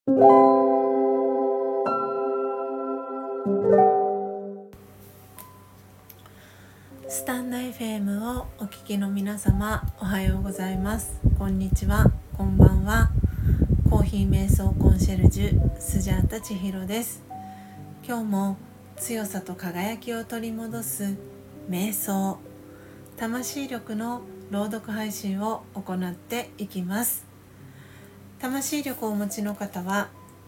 スタンド FM をお聞きの皆様、おはようございます。こんにちは、こんばんは。コーヒー瞑想コンシェルジュスジャータ千尋です。今日も強さと輝きを取り戻す瞑想、魂力の朗読配信を行っていきます。魂力をお持ちの方は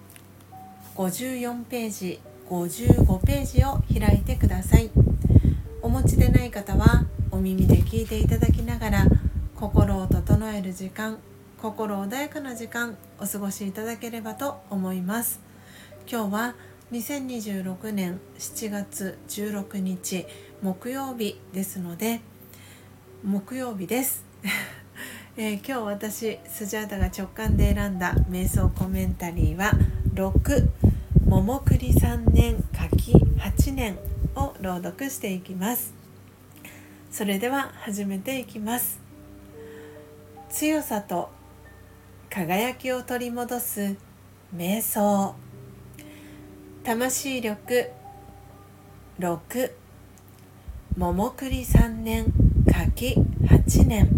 54ページ、55ページを開いてください。お持ちでない方はお耳で聞いていただきながら、心を整える時間、心穏やかな時間お過ごしいただければと思います。今日は2026年7月16日木曜日ですので、木曜日です今日私スジャータが直感で選んだ瞑想コメンタリーは6桃栗3年柿8年を朗読していきます。それでは始めていきます。強さと輝きを取り戻す瞑想、魂力6桃栗3年柿8年。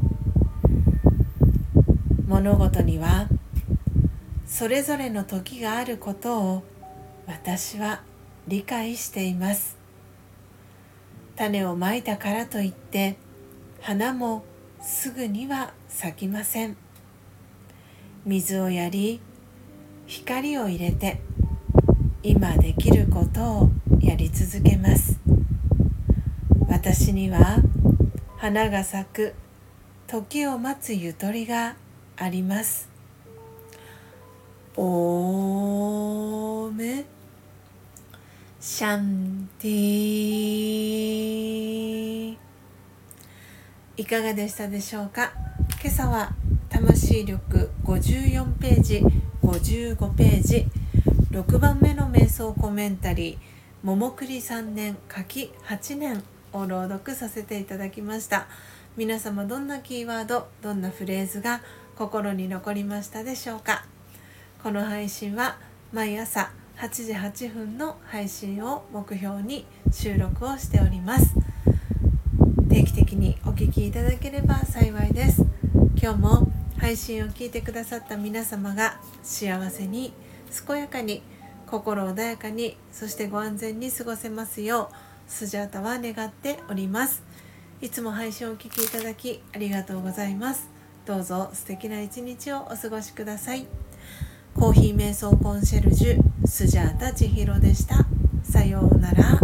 物事にはそれぞれの時があることを私は理解しています。種をまいたからといって花もすぐには咲きません。水をやり、光を入れて今できることをやり続けます。私には花が咲く時を待つゆとりがあります。オームシャンティ。いかがでしたでしょうか。今朝は魂力54ページ、55ページ、6番目の瞑想コメンタリー桃栗3年柿8年を朗読させていただきました。皆様どんなキーワード、どんなフレーズが心に残りましたでしょうか。この配信は毎朝8時8分の配信を目標に収録をしております。定期的にお聞きいただければ幸いです。今日も配信を聞いてくださった皆様が幸せに、健やかに、心穏やかに、そしてご安全に過ごせますようスジャータは願っております。いつも配信をお聞きいただきありがとうございます。どうぞ素敵な一日をお過ごしください。コーヒー瞑想コンシェルジュスジャータ千尋でした。さようなら。